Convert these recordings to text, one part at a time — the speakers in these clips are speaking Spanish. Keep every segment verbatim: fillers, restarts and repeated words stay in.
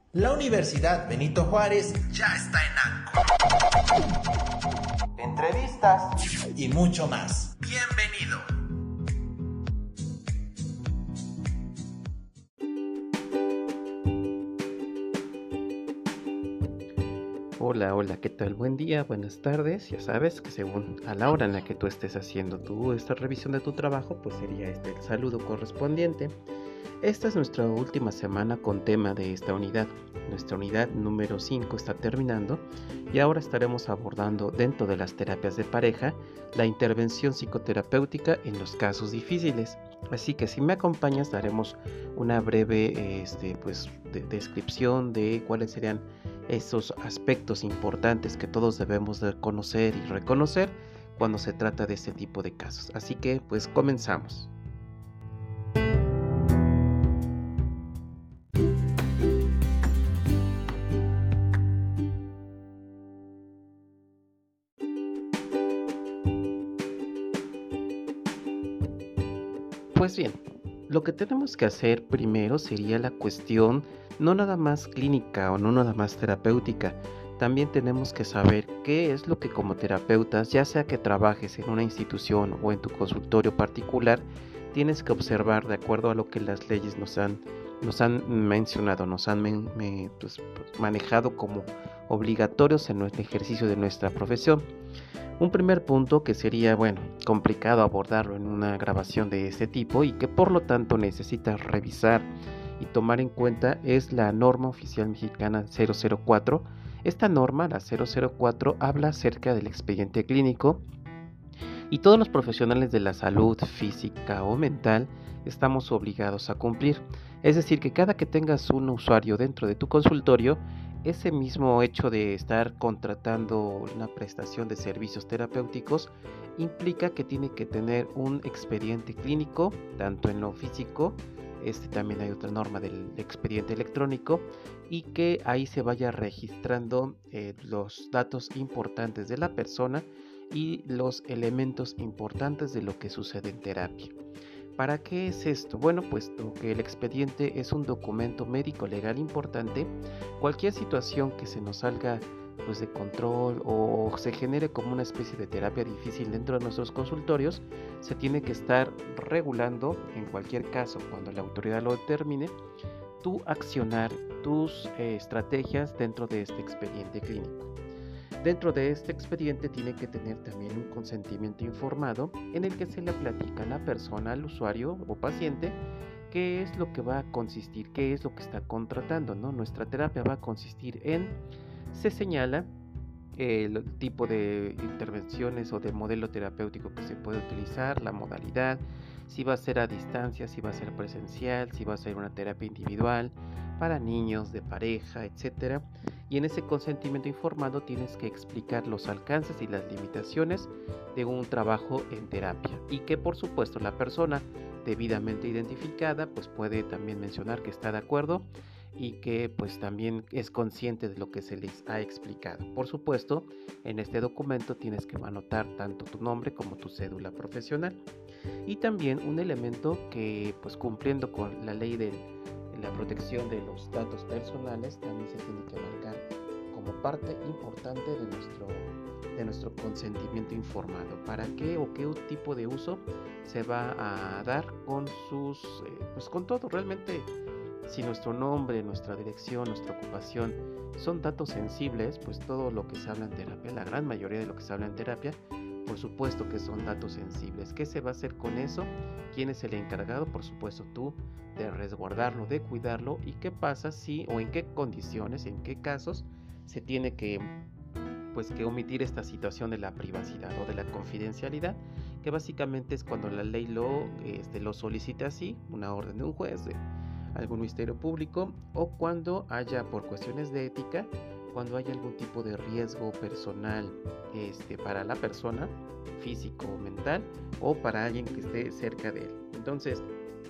La Universidad Benito Juárez ya está en Anchor. Entrevistas y mucho más. Bienvenido. Hola, hola, ¿qué tal? Buen día, buenas tardes. Ya sabes que según a la hora en la que tú estés haciendo tu, esta revisión de tu trabajo, pues sería este el saludo correspondiente. Esta es nuestra última semana con tema de esta unidad. Nuestra unidad número cinco está terminando y ahora estaremos abordando dentro de las terapias de pareja la intervención psicoterapéutica en los casos difíciles. Así que si me acompañas daremos una breve este, pues, de, descripción de cuáles serían esos aspectos importantes que todos debemos de conocer y reconocer cuando se trata de este tipo de casos. Así que pues comenzamos. Pues bien, lo que tenemos que hacer primero sería la cuestión no nada más clínica o no nada más terapéutica. También tenemos que saber qué es lo que como terapeutas, ya sea que trabajes en una institución o en tu consultorio particular, tienes que observar de acuerdo a lo que las leyes nos han, nos han mencionado, nos han men, me, pues, pues, manejado como obligatorios en el ejercicio de nuestra profesión. Un primer punto que sería, bueno, complicado abordarlo en una grabación de este tipo y que por lo tanto necesitas revisar y tomar en cuenta es la norma oficial mexicana cero cero cuatro. Esta norma, la cero cero cuatro, habla acerca del expediente clínico y todos los profesionales de la salud física o mental estamos obligados a cumplir. Es decir, que cada que tengas un usuario dentro de tu consultorio, ese mismo hecho de estar contratando una prestación de servicios terapéuticos implica que tiene que tener un expediente clínico, tanto en lo físico, este también hay otra norma del expediente electrónico, y que ahí se vaya registrando eh, los datos importantes de la persona y los elementos importantes de lo que sucede en terapia. ¿Para qué es esto? Bueno, puesto que el expediente es un documento médico legal importante, cualquier situación que se nos salga pues, de control o se genere como una especie de terapia difícil dentro de nuestros consultorios, se tiene que estar regulando, en cualquier caso, cuando la autoridad lo determine, tu accionar, tus eh, estrategias dentro de este expediente clínico. Dentro de este expediente tiene que tener también un consentimiento informado en el que se le platica a la persona, al usuario o paciente, qué es lo que va a consistir, qué es lo que está contratando, ¿no? Nuestra terapia va a consistir en, se señala el tipo de intervenciones o de modelo terapéutico que se puede utilizar, la modalidad, si va a ser a distancia, si va a ser presencial, si va a ser una terapia individual, para niños, de pareja, etcétera. Y en ese consentimiento informado tienes que explicar los alcances y las limitaciones de un trabajo en terapia. Y que por supuesto la persona debidamente identificada pues puede también mencionar que está de acuerdo y que pues también es consciente de lo que se les ha explicado. Por supuesto, en este documento tienes que anotar tanto tu nombre como tu cédula profesional. Y también un elemento que pues cumpliendo con la ley de la protección de los datos personales también se tiene que marcar como parte importante de nuestro, de nuestro consentimiento informado. ¿Para qué o qué tipo de uso se va a dar con sus, eh, pues con todo? Realmente, si nuestro nombre, nuestra dirección, nuestra ocupación son datos sensibles, pues todo lo que se habla en terapia, la gran mayoría de lo que se habla en terapia, por supuesto que son datos sensibles. ¿Qué se va a hacer con eso? ¿Quién es el encargado? Por supuesto tú, de resguardarlo, de cuidarlo. ¿Y qué pasa si o en qué condiciones, en qué casos se tiene que, pues, que omitir esta situación de la privacidad o de la confidencialidad? Que básicamente es cuando la ley lo, este, lo solicita así, una orden de un juez, de algún ministerio público, o cuando haya, por cuestiones de ética, cuando haya algún tipo de riesgo personal este, para la persona, físico o mental, o para alguien que esté cerca de él. Entonces,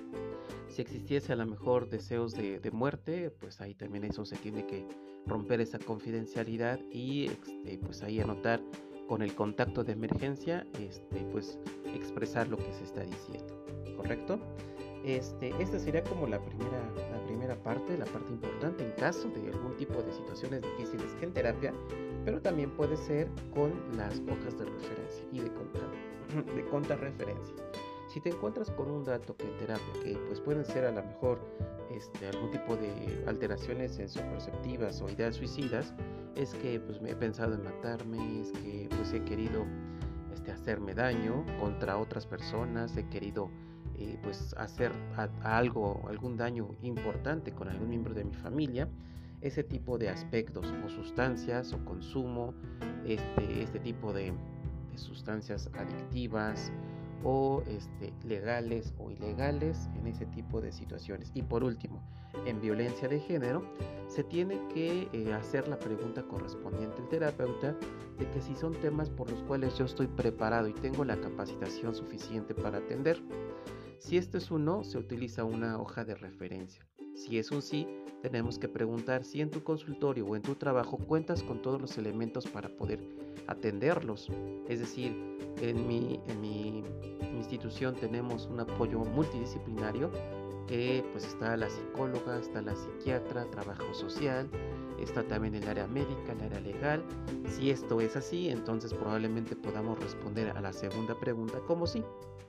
si existiese a lo mejor deseos de, de muerte, pues ahí también eso se tiene que romper esa confidencialidad y este, pues ahí anotar con el contacto de emergencia, este, pues expresar lo que se está diciendo, ¿correcto? Este, esta sería como la primera, la primera parte, la parte importante en caso de algún tipo de situaciones difíciles en terapia, pero también puede ser con las hojas de referencia y de contra, de contrarreferencia. Si te encuentras con un dato que en terapia, que pues pueden ser a lo mejor este, algún tipo de alteraciones sensoperceptivas o ideas suicidas, es que pues me he pensado en matarme, es que pues he querido este, hacerme daño contra otras personas, he querido eh, pues hacer a, a algo, algún daño importante con algún miembro de mi familia, ese tipo de aspectos o sustancias o consumo, este, este tipo de, de sustancias adictivas o este, legales o ilegales en ese tipo de situaciones. Y por último, en violencia de género, se tiene que eh, hacer la pregunta correspondiente al terapeuta de que si son temas por los cuales yo estoy preparado y tengo la capacitación suficiente para atender. Si esto es un no, se utiliza una hoja de referencia. Si es un sí, tenemos que preguntar si en tu consultorio o en tu trabajo cuentas con todos los elementos para poder atenderlos. Es decir, en mi, en mi institución tenemos un apoyo multidisciplinario que pues está la psicóloga, está la psiquiatra, trabajo social, está también el área médica, el área legal. Si esto es así, entonces probablemente podamos responder a la segunda pregunta como sí.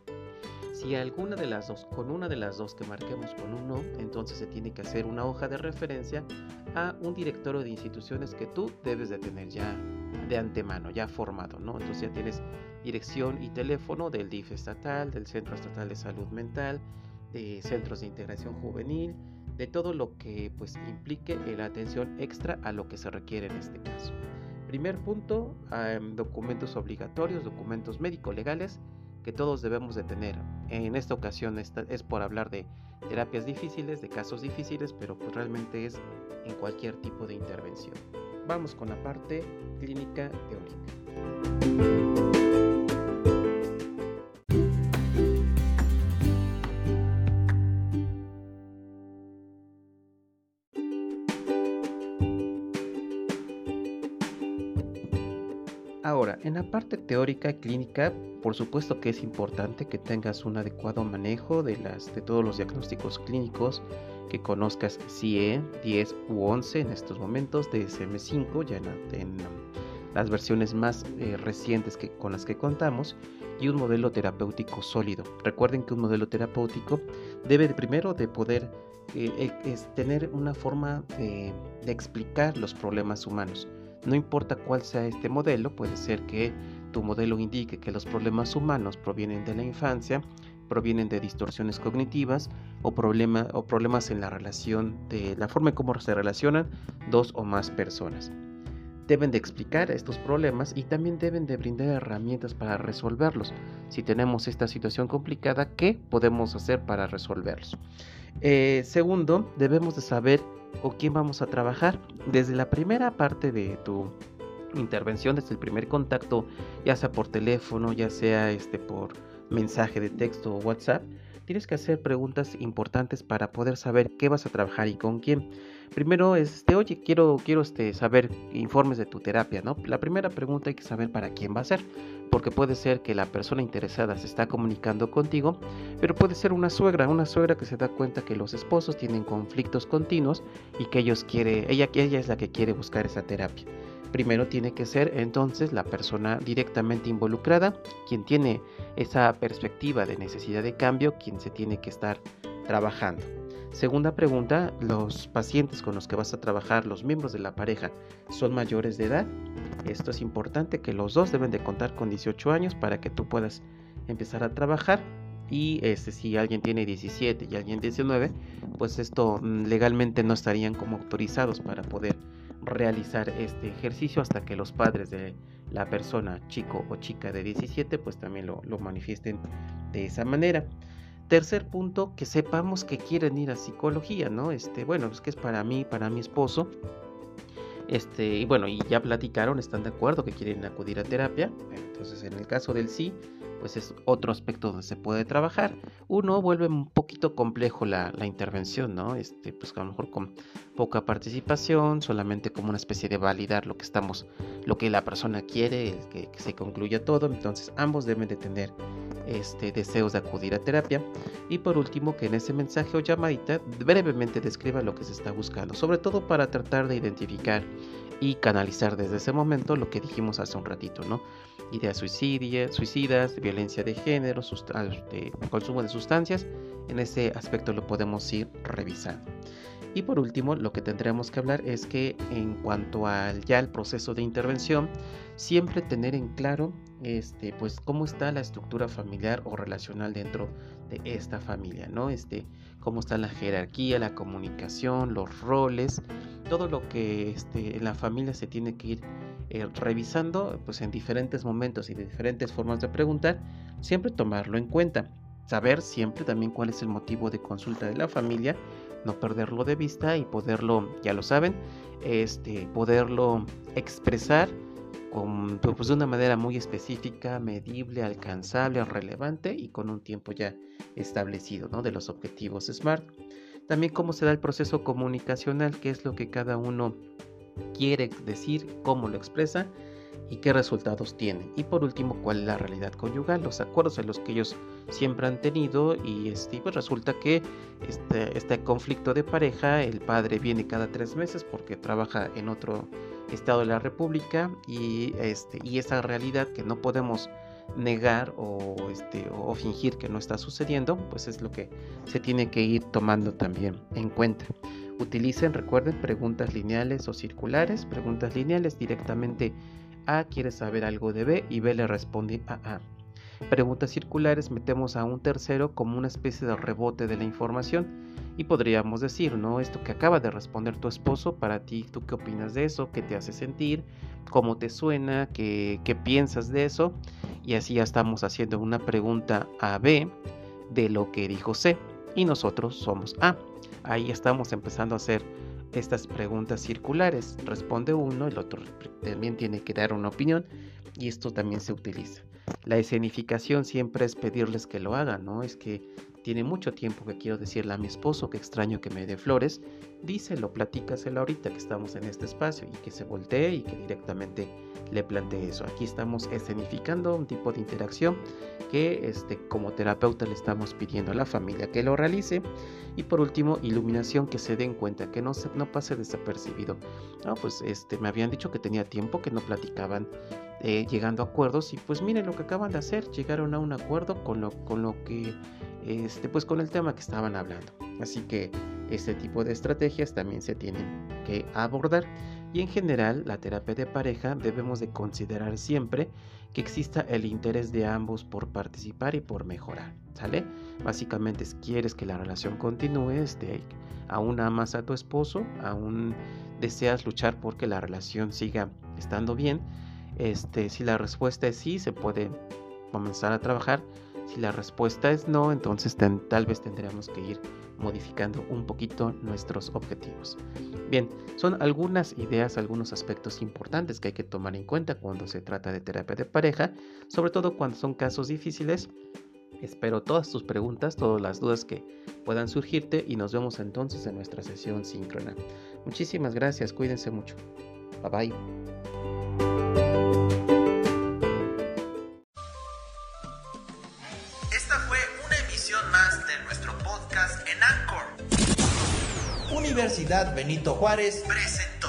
Si alguna de las dos, con una de las dos que marquemos con un no, entonces se tiene que hacer una hoja de referencia a un directorio de instituciones que tú debes de tener ya de antemano, ya formado, ¿no? Entonces ya tienes dirección y teléfono del D I F estatal, del Centro Estatal de Salud Mental, de centros de integración juvenil, de todo lo que pues implique la atención extra a lo que se requiere en este caso. Primer punto, um, documentos obligatorios, documentos médico-legales que todos debemos de tener. En esta ocasión esta es por hablar de terapias difíciles, de casos difíciles, pero pues realmente es en cualquier tipo de intervención. Vamos con la parte clínica teórica. Ahora, en la parte teórica clínica, por supuesto que es importante que tengas un adecuado manejo de, las, de todos los diagnósticos clínicos, que conozcas C I E diez u once en estos momentos, D S M cinco, ya en, en las versiones más eh, recientes que, con las que contamos, y un modelo terapéutico sólido. Recuerden que un modelo terapéutico debe de, primero de poder eh, es tener una forma de, de explicar los problemas humanos. No importa cuál sea este modelo, puede ser que tu modelo indique que los problemas humanos provienen de la infancia, provienen de distorsiones cognitivas o, problema, o problemas en la relación de la forma en cómo se relacionan dos o más personas. Deben de explicar estos problemas y también deben de brindar herramientas para resolverlos. Si tenemos esta situación complicada, ¿qué podemos hacer para resolverlos? Eh, segundo, debemos de saber con quién vamos a trabajar. Desde la primera parte de tu intervención, desde el primer contacto, ya sea por teléfono, ya sea este, por mensaje de texto o WhatsApp, tienes que hacer preguntas importantes para poder saber qué vas a trabajar y con quién. Primero, este, oye, quiero, quiero este, saber informes de tu terapia, ¿no? La primera pregunta hay que saber para quién va a ser, porque puede ser que la persona interesada se está comunicando contigo, pero puede ser una suegra, una suegra que se da cuenta que los esposos tienen conflictos continuos y que ellos quiere, ella, ella es la que quiere buscar esa terapia. Primero tiene que ser entonces la persona directamente involucrada, quien tiene esa perspectiva de necesidad de cambio, quien se tiene que estar trabajando. Segunda pregunta, ¿los pacientes con los que vas a trabajar, los miembros de la pareja, son mayores de edad? Esto es importante, que los dos deben de contar con dieciocho años para que tú puedas empezar a trabajar. Y este, si alguien tiene diecisiete y alguien diecinueve, pues esto legalmente no estarían como autorizados para poder realizar este ejercicio hasta que los padres de la persona, chico o chica de diecisiete, pues también lo, lo manifiesten de esa manera. Tercer punto, que sepamos que quieren ir a psicología, ¿no? Este, bueno, es que es para mí, para mi esposo. Este, y bueno, y ya platicaron, están de acuerdo que quieren acudir a terapia. Entonces, en el caso del sí, pues es otro aspecto donde se puede trabajar. Uno, vuelve un poquito complejo la, la intervención, ¿no? Este, pues a lo mejor con poca participación, solamente como una especie de validar lo que estamos, lo que la persona quiere, que, que se concluya todo. Entonces, ambos deben de tener este, deseos de acudir a terapia. Y por último, que en ese mensaje o llamadita brevemente describa lo que se está buscando, sobre todo para tratar de identificar y canalizar desde ese momento lo que dijimos hace un ratito, ¿no? Ideas suicidia, suicidas, violencia de género, sust- de consumo de sustancias. En ese aspecto lo podemos ir revisando. Y por último, lo que tendremos que hablar es que en cuanto al ya el proceso de intervención, siempre tener en claro este, pues cómo está la estructura familiar o relacional dentro de esta familia, ¿no? Este, cómo está la jerarquía, la comunicación, los roles, todo lo que este, en la familia se tiene que ir eh, revisando pues en diferentes momentos y de diferentes formas de preguntar, siempre tomarlo en cuenta. Saber siempre también cuál es el motivo de consulta de la familia, no perderlo de vista y poderlo, ya lo saben, este, poderlo expresar con, pues, de una manera muy específica, medible, alcanzable, relevante y con un tiempo ya establecido, ¿no? De los objetivos SMART. También cómo se da el proceso comunicacional, qué es lo que cada uno quiere decir, cómo lo expresa y qué resultados tiene. Y por último, cuál es la realidad conyugal, los acuerdos en los que ellos siempre han tenido. Y este, pues resulta que este, este conflicto de pareja, el padre viene cada tres meses porque trabaja en otro estado de la república y, este, y esa realidad que no podemos negar o, este, o fingir que no está sucediendo, pues es lo que se tiene que ir tomando también en cuenta. Utilicen, recuerden, preguntas lineales o circulares. Preguntas lineales directamente A quiere saber algo de B y B le responde a A. Preguntas circulares metemos a un tercero como una especie de rebote de la información y podríamos decir, ¿no? Esto que acaba de responder tu esposo, para ti, ¿tú qué opinas de eso? ¿Qué te hace sentir? ¿Cómo te suena? ¿Qué, qué piensas de eso? Y así ya estamos haciendo una pregunta a B de lo que dijo C y nosotros somos A. Ahí estamos empezando a hacer estas preguntas circulares. Responde uno, el otro también tiene que dar una opinión y esto también se utiliza. La escenificación siempre es pedirles que lo hagan, ¿no? Es que tiene mucho tiempo que quiero decirle a mi esposo que extraño que me dé flores. Díselo, platícaselo ahorita que estamos en este espacio y que se voltee y que directamente le plantee eso. Aquí estamos escenificando un tipo de interacción que este, como terapeuta le estamos pidiendo a la familia que lo realice. Y por último, iluminación, que se den cuenta, que no, se, no pase desapercibido. No, pues este, me habían dicho que tenía tiempo que no platicaban eh, llegando a acuerdos y pues miren lo que acaban de hacer, llegaron a un acuerdo con lo, con lo que, este, pues con el tema que estaban hablando. Así que este tipo de estrategias también se tienen que abordar. Y en general, la terapia de pareja debemos de considerar siempre que exista el interés de ambos por participar y por mejorar, ¿sale? Básicamente, si quieres que la relación continúe, este, aún amas a tu esposo, aún deseas luchar porque la relación siga estando bien. Este, si la respuesta es sí, se puede comenzar a trabajar. Si la respuesta es no, entonces ten, tal vez tendríamos que ir modificando un poquito nuestros objetivos. Bien, son algunas ideas, algunos aspectos importantes que hay que tomar en cuenta cuando se trata de terapia de pareja, sobre todo cuando son casos difíciles. Espero todas tus preguntas, todas las dudas que puedan surgirte y nos vemos entonces en nuestra sesión síncrona. Muchísimas gracias, cuídense mucho. Bye bye. Esta fue una emisión más de nuestro podcast en Anchor. Universidad Benito Juárez presenta.